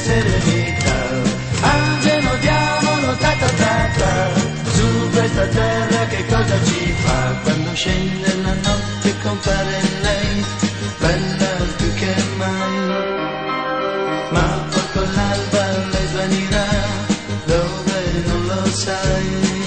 serenità. Angelo, diavolo, ta ta ta ta, su questa terra che cosa ci fa? Quando scende la notte compare lei, bella più che mai. Ma poi con l'alba lei svanirà, dove non lo sai.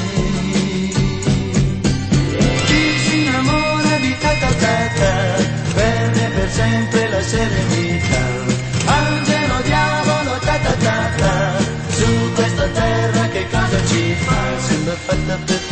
Chi si innamora di ta ta ta ta, perde per sempre la serenità. Angelo, diavolo, ta ta ta ta, su questa terra che cosa ci fa? Sembra fatta per